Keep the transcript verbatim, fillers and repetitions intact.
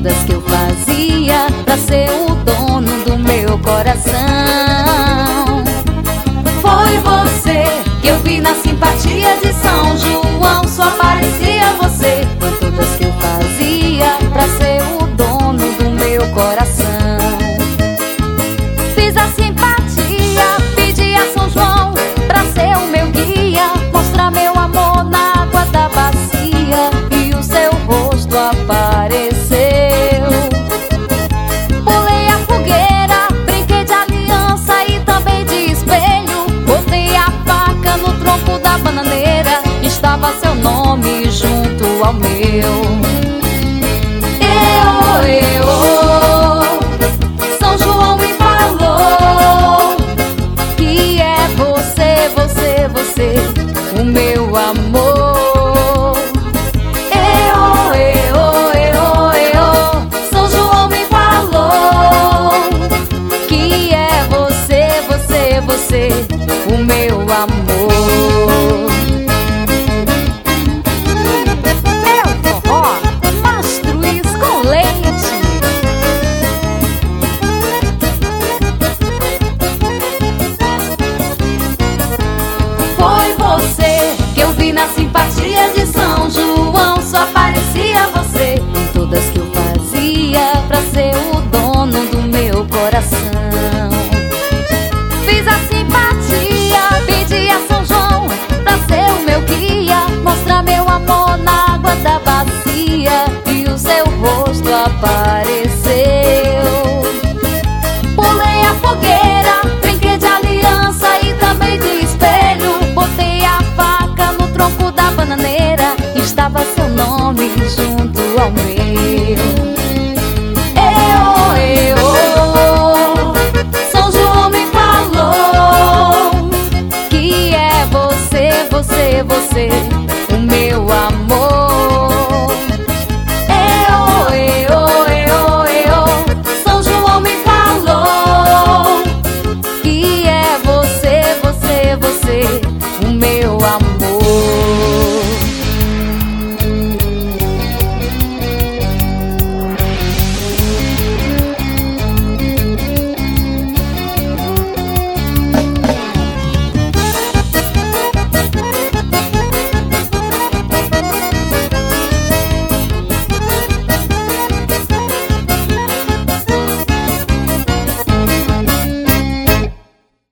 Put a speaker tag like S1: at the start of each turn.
S1: todas que eu fazia pra ser o dono do meu coração. Foi você que eu vi na simpatia de São João, só aparecia você. Foi todas que eu fazia pra ser o dono do meu coração. Fiz a simpatia, pedi a São João pra ser o meu guia, mostrar meu amor na água da bacia, e o seu rosto apareceu. Pulei a fogueira, brinquei de aliança e também de espelho. Botei a faca no tronco da bananeira, estava seu nome junto ao meu. Eu, eu, São João me falou que é você, você, você, o meu amor. Eu, eu, eu, eu, São João me falou que é você, você, você, o meu amor.